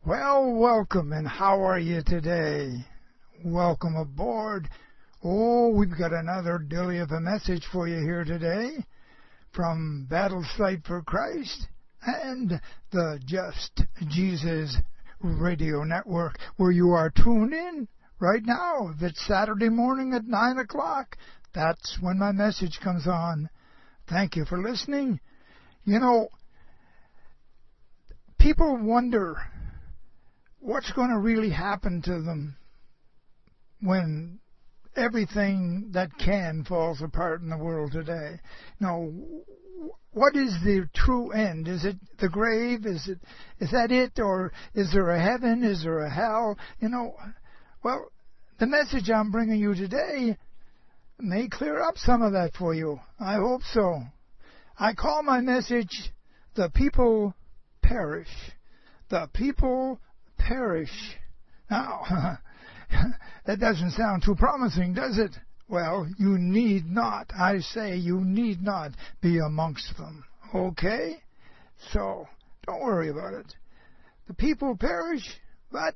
Well, welcome, and how are you today? Welcome aboard. Oh, we've got another dilly of a message for you here today from Battle Sight for Christ and the Just Jesus Radio Network, where you are tuned in right now. If it's Saturday morning at 9 o'clock, that's when my message comes on. Thank you for listening. You know, people wonder what's going to really happen to them when everything that can falls apart in the world today. Now, what is the true end? Is it the grave? Is that it? Or is there a heaven? Is there a hell? You know, well, the message I'm bringing you today may clear up some of that for you. I hope so. I call my message, The People Perish. The People Perish. Now, that doesn't sound too promising, does it? Well, you need not, I say, you need not be amongst them. Okay? So, don't worry about it. The people perish, but,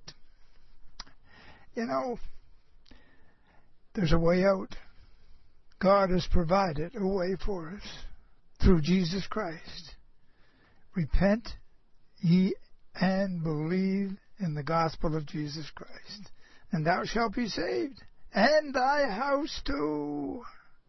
you know, there's a way out. God has provided a way for us through Jesus Christ. Repent ye and believe in the gospel of Jesus Christ, and thou shalt be saved, and thy house too.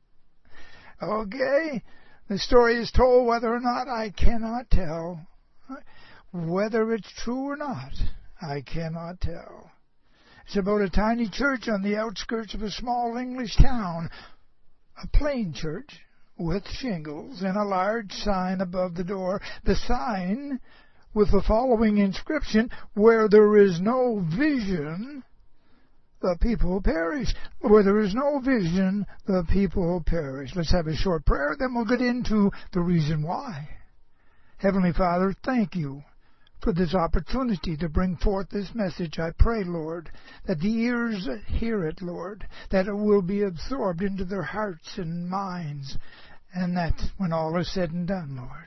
Okay? The story is told whether or not I cannot tell. Whether it's true or not, I cannot tell. It's about a tiny church on the outskirts of a small English town, a plain church with shingles and a large sign above the door. The sign with the following inscription, where there is no vision, the people perish. Where there is no vision, the people perish. Let's have a short prayer, then we'll get into the reason why. Heavenly Father, thank you for this opportunity to bring forth this message. I pray, Lord, that the ears hear it, Lord, that it will be absorbed into their hearts and minds, and that when all is said and done, Lord,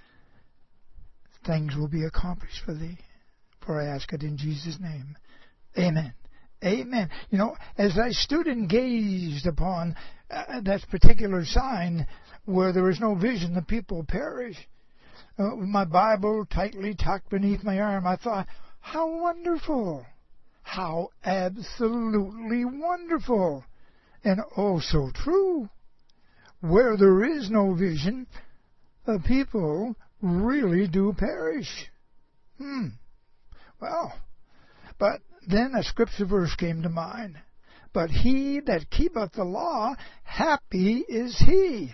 things will be accomplished for thee. For I ask it in Jesus' name. Amen. Amen. You know, as I stood and gazed upon that particular sign, where there is no vision, the people perish, with my Bible tightly tucked beneath my arm, I thought, how wonderful. How absolutely wonderful. And oh, so true. Where there is no vision, the people really do perish. Well, but then a scripture verse came to mind. But he that keepeth the law, happy is he.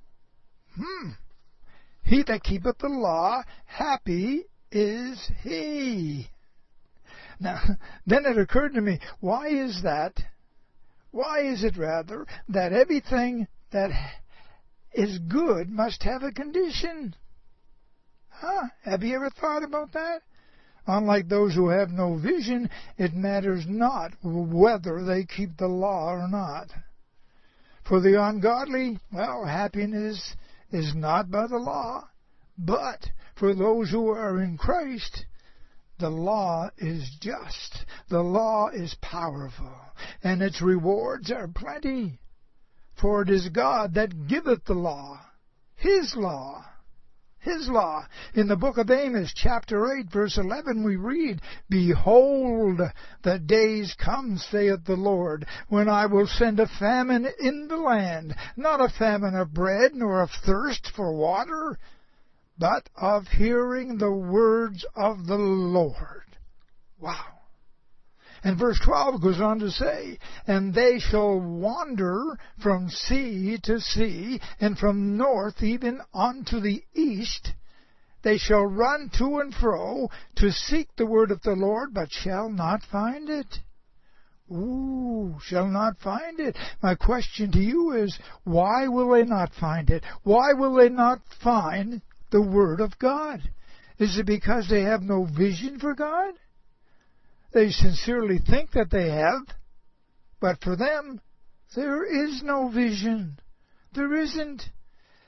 He that keepeth the law, happy is he. Now, then it occurred to me, why is that? Why is it, rather, that everything that is good must have a condition? Have you ever thought about that? Unlike those who have no vision, it matters not whether they keep the law or not. For the ungodly, well, happiness is not by the law. But for those who are in Christ, the law is just. The law is powerful, and its rewards are plenty. For it is God that giveth the law, His law. His law. In the book of Amos, chapter 8, verse 11, we read, Behold, the days come, saith the Lord, when I will send a famine in the land, not a famine of bread, nor of thirst for water, but of hearing the words of the Lord. Wow. And verse 12 goes on to say, And they shall wander from sea to sea, and from north even unto the east. They shall run to and fro to seek the word of the Lord, but shall not find it. Shall not find it. My question to you is, why will they not find it? Why will they not find the word of God? Is it because they have no vision for God? They sincerely think that they have, but for them, there is no vision. There isn't.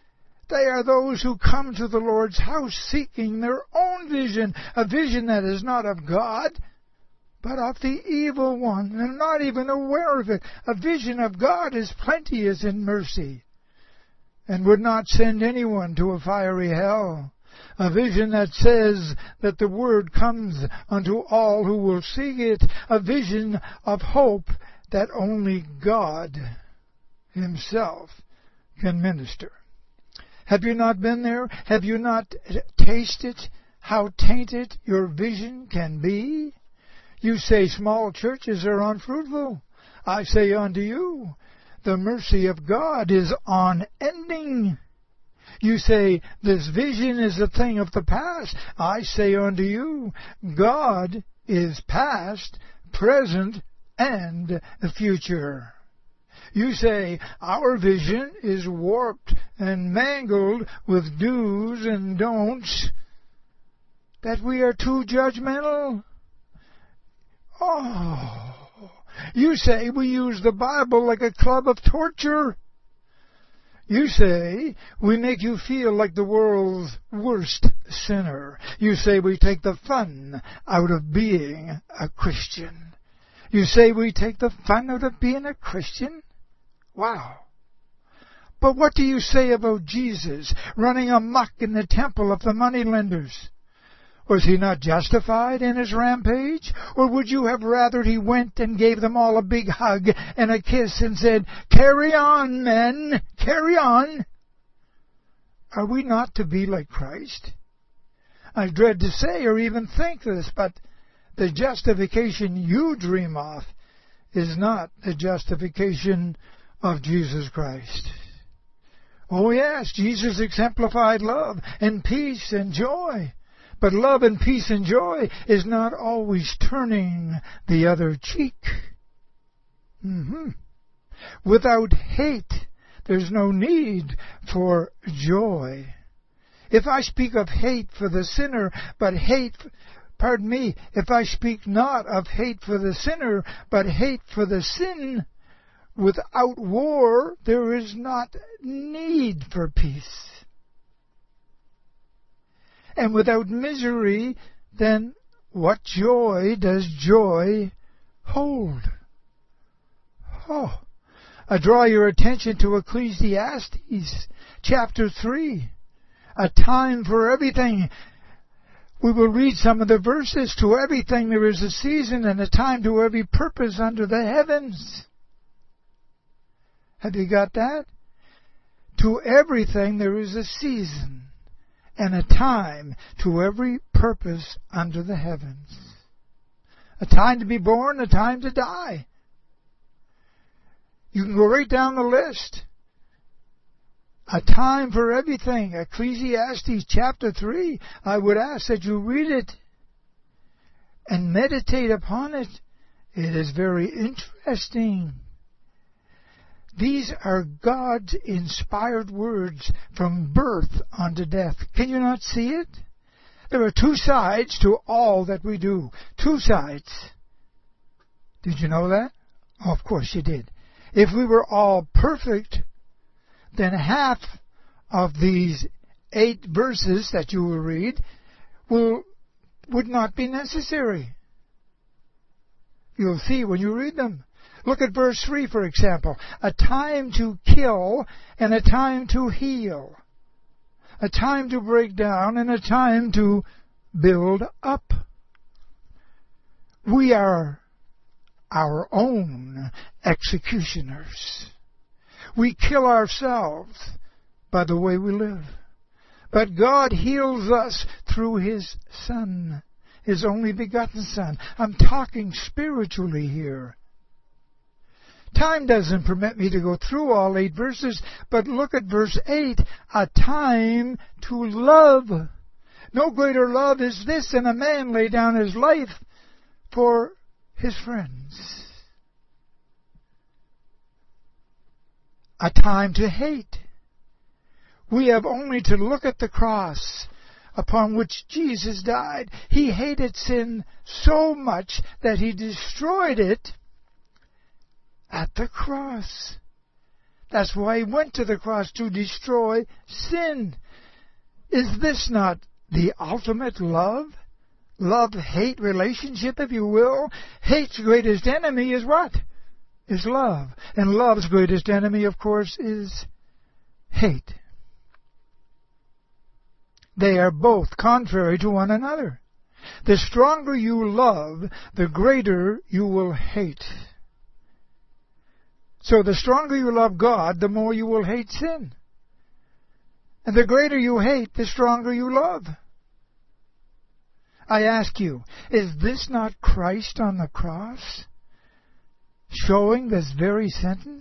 They are those who come to the Lord's house seeking their own vision, a vision that is not of God, but of the evil one, and not even aware of it. A vision of God is plenteous in mercy, and would not send anyone to a fiery hell. A vision that says that the word comes unto all who will seek it. A vision of hope that only God Himself can minister. Have you not been there? Have you not tasted how tainted your vision can be? You say small churches are unfruitful. I say unto you, the mercy of God is unending. You say, this vision is a thing of the past. I say unto you, God is past, present, and future. You say, our vision is warped and mangled with do's and don'ts, that we are too judgmental. Oh, you say we use the Bible like a club of torture. You say we make you feel like the world's worst sinner. You say we take the fun out of being a Christian. You say we take the fun out of being a Christian? Wow. But what do you say about Jesus running amok in the temple of the moneylenders? Was He not justified in His rampage? Or would you have rather He went and gave them all a big hug and a kiss and said, carry on, men, carry on? Are we not to be like Christ? I dread to say or even think this, but the justification you dream of is not the justification of Jesus Christ. Oh yes, Jesus exemplified love and peace and joy. But love and peace and joy is not always turning the other cheek. Without hate, there's no need for joy. If I speak of hate for the sinner, if I speak not of hate for the sinner, but hate for the sin, without war, there is not need for peace. And without misery, then what joy does joy hold? Oh, I draw your attention to Ecclesiastes chapter 3, a time for everything. We will read some of the verses. To everything there is a season and a time to every purpose under the heavens. Have you got that? To everything there is a season and a time to every purpose under the heavens. A time to be born, a time to die. You can go right down the list. A time for everything. Ecclesiastes chapter 3. I would ask that you read it and meditate upon it. It is very interesting. These are God's inspired words from birth unto death. Can you not see it? There are two sides to all that we do. Two sides. Did you know that? Oh, of course you did. If we were all perfect, then half of these 8 verses that you will read would not be necessary. You'll see when you read them. Look at verse 3, for example. A time to kill and a time to heal. A time to break down and a time to build up. We are our own executioners. We kill ourselves by the way we live. But God heals us through His Son, His only begotten Son. I'm talking spiritually here. Time doesn't permit me to go through all 8 verses, but look at verse 8. A time to love. No greater love is this than a man lay down his life for his friends. A time to hate. We have only to look at the cross upon which Jesus died. He hated sin so much that He destroyed it at the cross. That's why He went to the cross, to destroy sin. Is this not the ultimate love? Love-hate relationship, if you will. Hate's greatest enemy is what? Is love. And love's greatest enemy, of course, is hate. They are both contrary to one another. The stronger you love, the greater you will hate. So the stronger you love God, the more you will hate sin. And the greater you hate, the stronger you love. I ask you, is this not Christ on the cross showing this very sentence?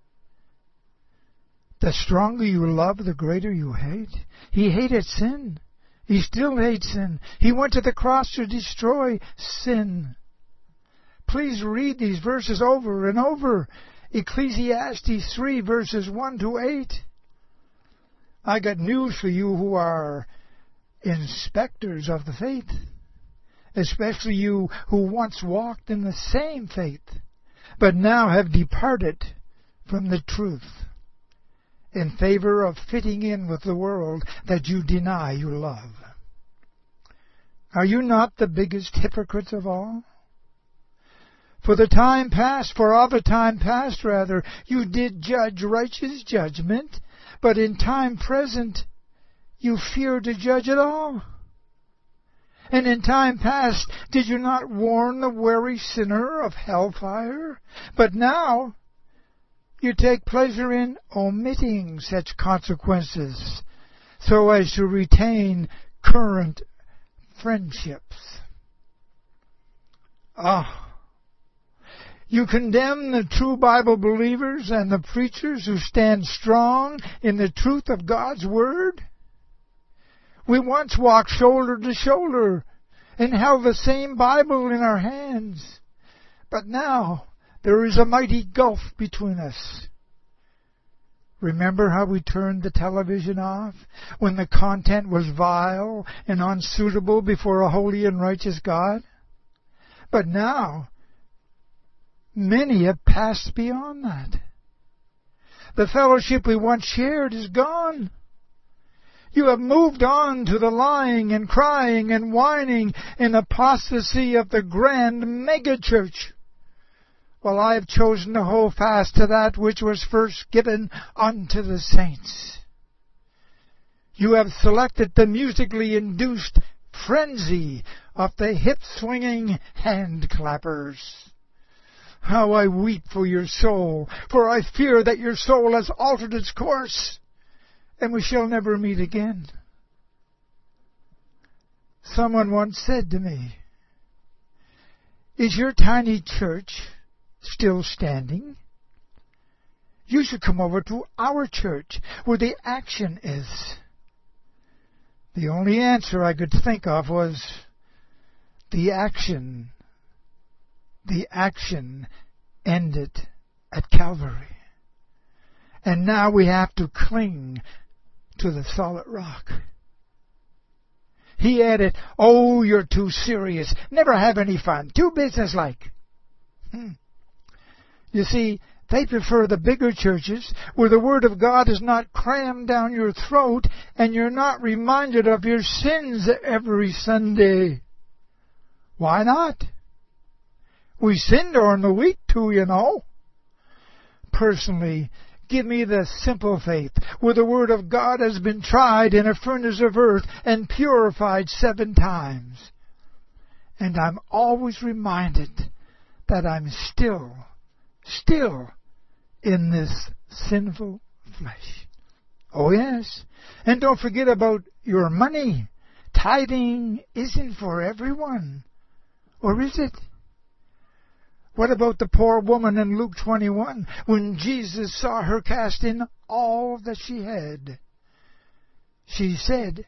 The stronger you love, the greater you hate. He hated sin. He still hates sin. He went to the cross to destroy sin. Please read these verses over and over. Ecclesiastes 3, verses 1 to 8. I got news for you who are inspectors of the faith, especially you who once walked in the same faith, but now have departed from the truth in favor of fitting in with the world that you deny you love. Are you not the biggest hypocrites of all? For all the time past, you did judge righteous judgment, but in time present you fear to judge at all. And in time past did you not warn the wary sinner of hellfire? But now you take pleasure in omitting such consequences so as to retain current friendships. You condemn the true Bible believers and the preachers who stand strong in the truth of God's Word. We once walked shoulder to shoulder and held the same Bible in our hands. But now there is a mighty gulf between us. Remember how we turned the television off when the content was vile and unsuitable before a holy and righteous God? But now, many have passed beyond that. The fellowship we once shared is gone. You have moved on to the lying and crying and whining and apostasy of the grand megachurch, while I have chosen to hold fast to that which was first given unto the saints. You have selected the musically induced frenzy of the hip-swinging hand-clappers. How I weep for your soul, for I fear that your soul has altered its course, and we shall never meet again. Someone once said to me, "Is your tiny church still standing? You should come over to our church where the action is." The only answer I could think of was, the action ended at Calvary. And now we have to cling to the solid rock. He added, "Oh, you're too serious. Never have any fun. Too businesslike." You see, they prefer the bigger churches where the Word of God is not crammed down your throat and you're not reminded of your sins every Sunday. Why not? We sin during the week too, you know. Personally, give me the simple faith where the Word of God has been tried in a furnace of earth and purified 7 times. And I'm always reminded that I'm still in this sinful flesh. Oh yes, and don't forget about your money. Tithing isn't for everyone. Or is it? What about the poor woman in Luke 21 when Jesus saw her cast in all that she had? He said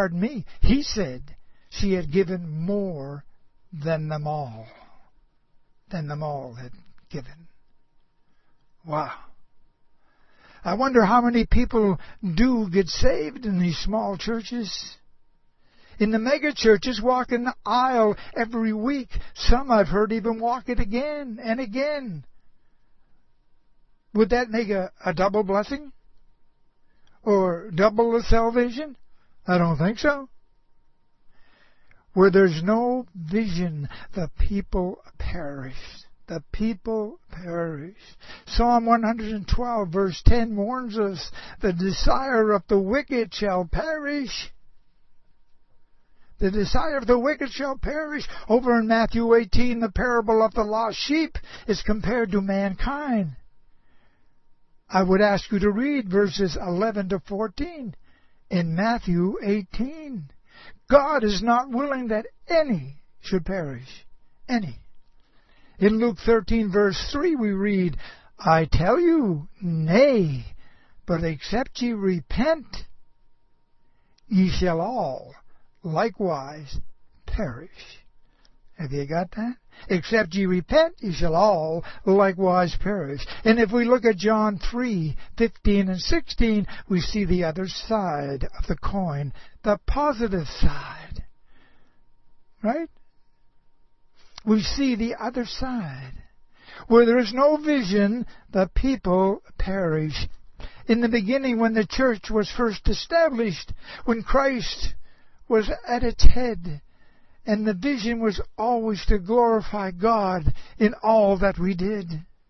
she had given more than them all had given. Wow. I wonder how many people do get saved in these small churches. In the mega churches, walking the aisle every week. Some I've heard even walk it again and again. Would that make a double blessing? Or double the salvation? I don't think so. Where there's no vision, the people perish. The people perish. Psalm 112 verse 10 warns us, the desire of the wicked shall perish. The desire of the wicked shall perish. Over in Matthew 18, the parable of the lost sheep is compared to mankind. I would ask you to read verses 11 to 14 in Matthew 18. God is not willing that any should perish. Any. In Luke 13 verse 3 we read, I tell you, nay, but except ye repent, ye shall all likewise perish. Have you got that? Except ye repent, ye shall all likewise perish. And if we look at John 3:15 and 16, we see the other side of the coin, the positive side. Right? We see the other side. Where there is no vision, the people perish. In the beginning, when the church was first established, when Christ was at its head, and the vision was always to glorify God in all that we did.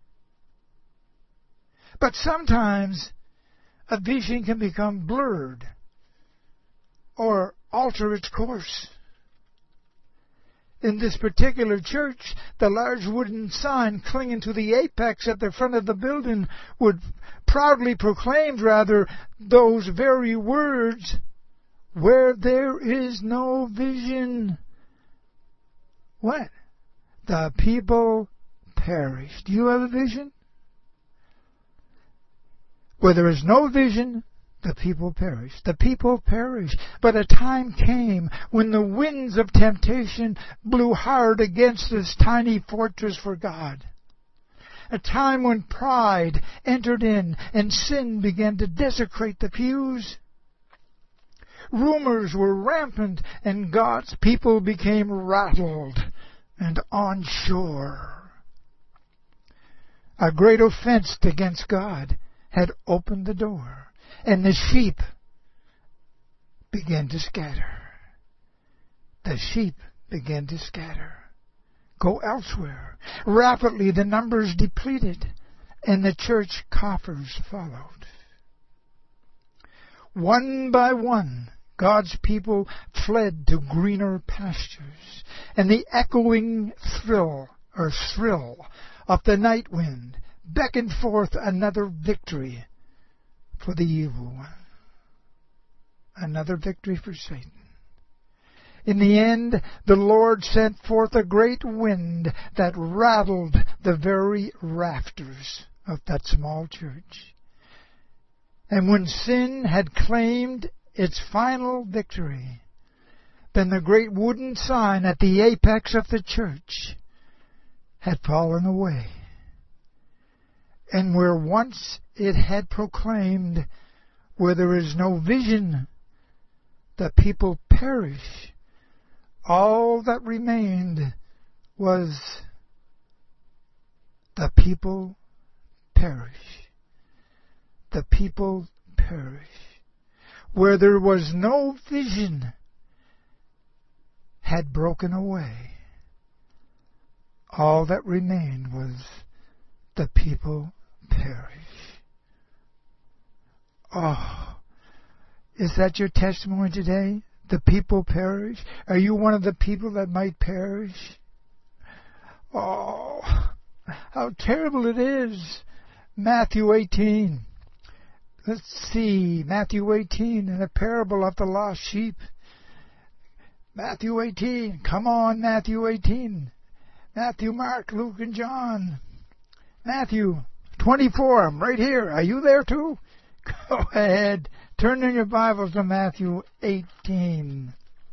But sometimes a vision can become blurred or alter its course. In this particular church, the large wooden sign clinging to the apex at the front of the building would proudly proclaim, those very words, where there is no vision. What? The people perish. Do you have a vision? Where there is no vision, the people perish. The people perish. But a time came when the winds of temptation blew hard against this tiny fortress for God. A time when pride entered in and sin began to desecrate the pews. Rumors were rampant and God's people became rattled and unsure. A great offense against God had opened the door, and the sheep began to scatter. The sheep began to scatter, go elsewhere. Rapidly the numbers depleted, and the church coffers followed. One by one, God's people fled to greener pastures, and the echoing thrill of the night wind beckoned forth another victory for the evil one. Another victory for Satan. In the end, the Lord sent forth a great wind that rattled the very rafters of that small church. And when sin had claimed its final victory, then the great wooden sign at the apex of the church had fallen away. And where once it had proclaimed, where there is no vision, the people perish, all that remained was the people perish. The people perish. Where there was no vision had broken away. All that remained was the people perish. Oh, is that your testimony today? The people perish? Are you one of the people that might perish? Oh, how terrible it is. Matthew 18. Let's see, Matthew 18 and the parable of the lost sheep. Matthew 18, come on, Matthew 18. Matthew, Mark, Luke, and John. Matthew 24, I'm right here. Are you there too? Go ahead. Turn in your Bibles to Matthew 18.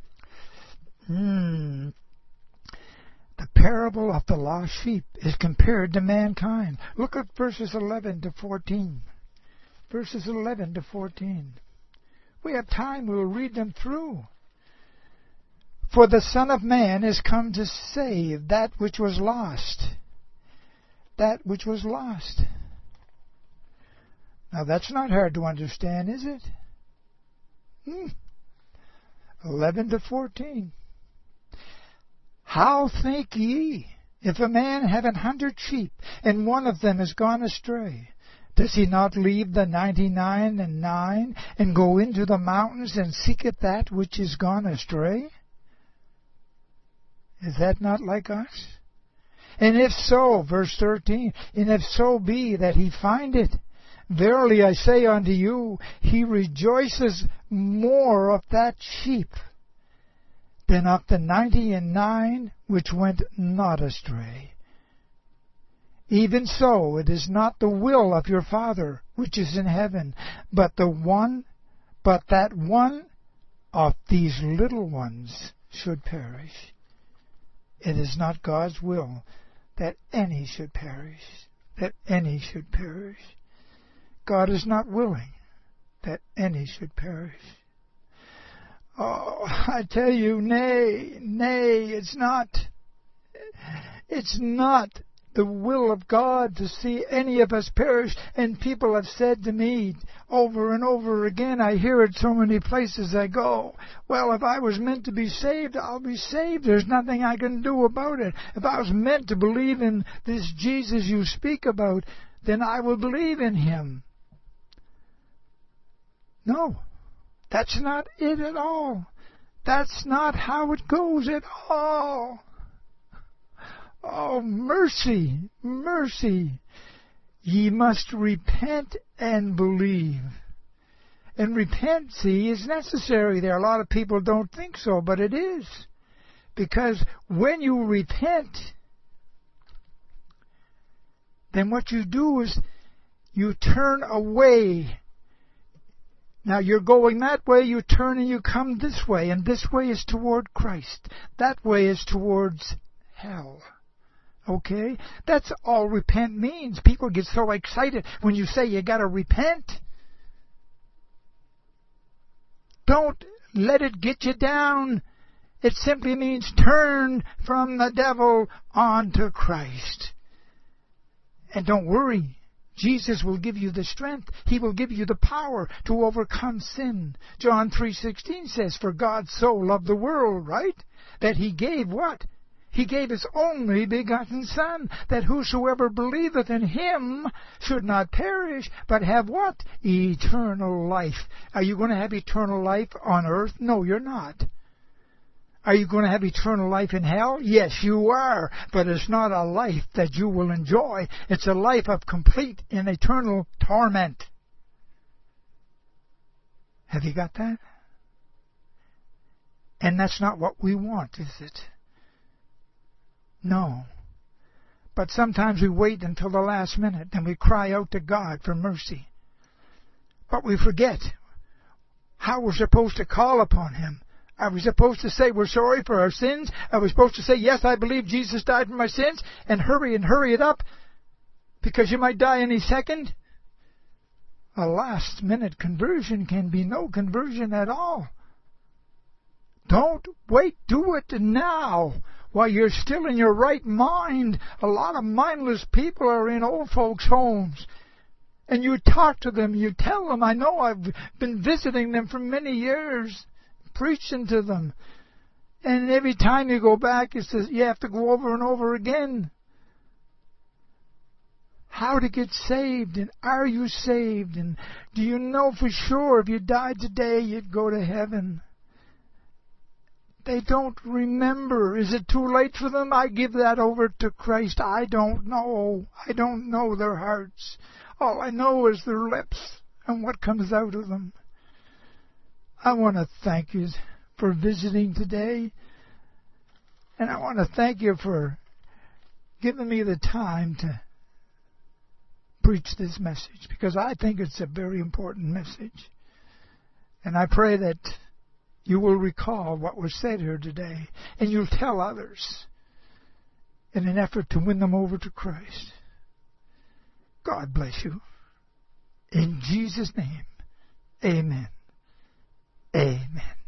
The parable of the lost sheep is compared to mankind. Look at verses 11 to 14. Verses 11 to 14. We have time, we'll read them through. For the Son of Man is come to save that which was lost. That which was lost. Now that's not hard to understand, is it? 11 to 14. How think ye, if a man have 100 sheep, and one of them is gone astray, does he not leave the 99 and 9, and go into the mountains, and seeketh that which is gone astray? Is that not like us? And if so, verse 13, and if so be that he find it, verily I say unto you, he rejoices more of that sheep than of the 99 which went not astray. Even so, it is not the will of your Father which is in heaven, but that one of these little ones should perish. It is not God's will that any should perish, that any should perish. God is not willing that any should perish. Oh, I tell you, nay, it's not the will of God to see any of us perish. And people have said to me over and over again, I hear it so many places I go, well, if I was meant to be saved, I'll be saved. There's nothing I can do about it. If I was meant to believe in this Jesus you speak about, then I will believe in him. No, that's not it at all. That's not how it goes at all. Oh, mercy, mercy. Ye must repent and believe. And repent, see, is necessary there. A lot of people don't think so, but it is. Because when you repent, then what you do is you turn away. Now you're going that way, you turn and you come this way, and this way is toward Christ. That way is towards hell. Okay? That's all repent means. People get so excited when you say you got to repent. Don't let it get you down. It simply means turn from the devil onto Christ. And don't worry. Jesus will give you the strength. He will give you the power to overcome sin. John 3:16 says, for God so loved the world, right? That he gave what? He gave his only begotten Son, that whosoever believeth in him should not perish, but have what? Eternal life. Are you going to have eternal life on earth? No, you're not. Are you going to have eternal life in hell? Yes, you are. But it's not a life that you will enjoy. It's a life of complete and eternal torment. Have you got that? And that's not what we want, is it? No. But sometimes we wait until the last minute and we cry out to God for mercy. But we forget how we're supposed to call upon him. Are we supposed to say we're sorry for our sins? Are we supposed to say, yes, I believe Jesus died for my sins, and hurry it up because you might die any second? A last-minute conversion can be no conversion at all. Don't wait. Do it now while you're still in your right mind. A lot of mindless people are in old folks' homes. And you talk to them, you tell them, I know I've been visiting them for many years, preaching to them. And every time you go back, it says you have to go over and over again. How to get saved, and are you saved, and do you know for sure if you died today you'd go to heaven? They don't remember. Is it too late for them? I give that over to Christ. I don't know. I don't know their hearts. All I know is their lips and what comes out of them. I want to thank you for visiting today. And I want to thank you for giving me the time to preach this message, because I think it's a very important message. And I pray that you will recall what was said here today, and you'll tell others in an effort to win them over to Christ. God bless you. In Jesus' name, amen. Amen.